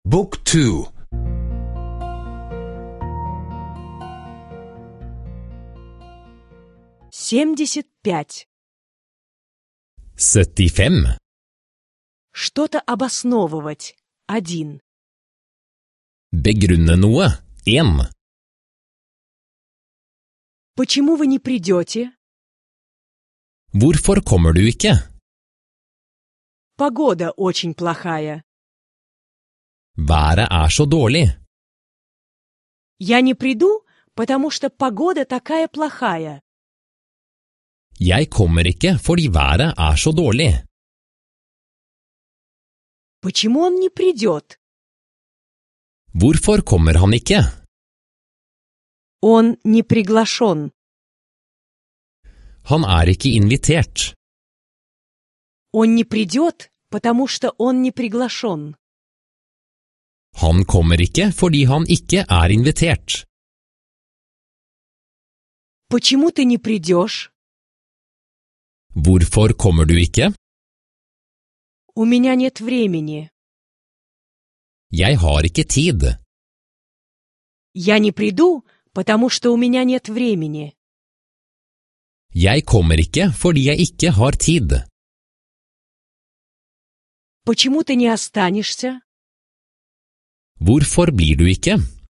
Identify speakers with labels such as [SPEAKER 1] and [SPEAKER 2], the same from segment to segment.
[SPEAKER 1] Book 2.
[SPEAKER 2] 75.
[SPEAKER 3] 75.
[SPEAKER 2] Что-то обосновывать. 1.
[SPEAKER 3] Begrunne noe. 1.
[SPEAKER 2] Почему вы не придете?
[SPEAKER 3] Hvorfor kommer du ikke?
[SPEAKER 2] Погода очень плохая.
[SPEAKER 3] Været så dårlig.
[SPEAKER 2] Я не приду, потому что погода такая плохая.
[SPEAKER 3] Jeg kommer ikke fordi været så dårlig.
[SPEAKER 2] Почему он не придет?
[SPEAKER 3] Hvorfor kommer han ikke?
[SPEAKER 2] Он не приглашен.
[SPEAKER 3] Han ikke invitert.
[SPEAKER 2] Он не придет, потому что он не приглашен.
[SPEAKER 3] Han kommer ikke fordi han ikke invitert.
[SPEAKER 2] Почему ты не придешь?
[SPEAKER 3] Hvorfor kommer du ikke?
[SPEAKER 2] У меня нет времени.
[SPEAKER 3] Jeg har ikke tid.
[SPEAKER 2] Я не приду, потому что у меня нет времени.
[SPEAKER 3] Jeg kommer ikke fordi jeg ikke har tid.
[SPEAKER 2] Почему ты не останешься?
[SPEAKER 3] Hvorfor blir du ikke?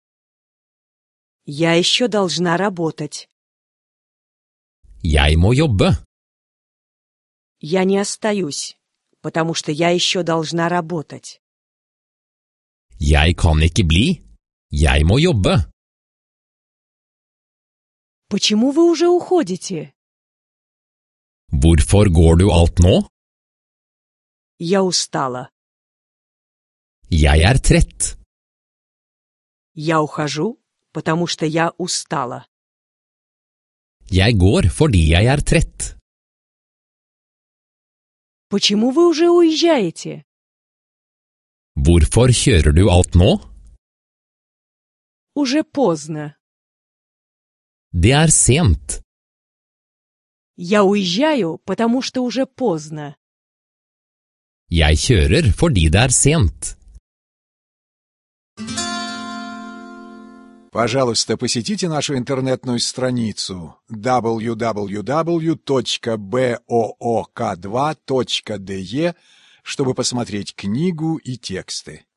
[SPEAKER 2] Я еще должна работать.
[SPEAKER 3] Jeg må jobbe.
[SPEAKER 2] Я не остаюсь, потому что я еще должна работать.
[SPEAKER 3] Jeg kan ikke bli. Jeg må jobbe.
[SPEAKER 2] Почему вы уже уходите?
[SPEAKER 3] Hvorfor går du alt nå?
[SPEAKER 2] Я устала.
[SPEAKER 3] Jeg trett.
[SPEAKER 2] Я ухожу, потому что я устала.
[SPEAKER 3] Jeg går fordi jeg trett.
[SPEAKER 2] Почему вы уже уезжаете?
[SPEAKER 3] Hvorfor kjører du alt nå?
[SPEAKER 2] Уже поздно.
[SPEAKER 3] Det sent.
[SPEAKER 2] Я уезжаю, потому что уже поздно.
[SPEAKER 3] Jeg kjører fordi det sent.
[SPEAKER 1] Пожалуйста, посетите нашу интернетную страницу www.book2.de, чтобы посмотреть книгу и тексты.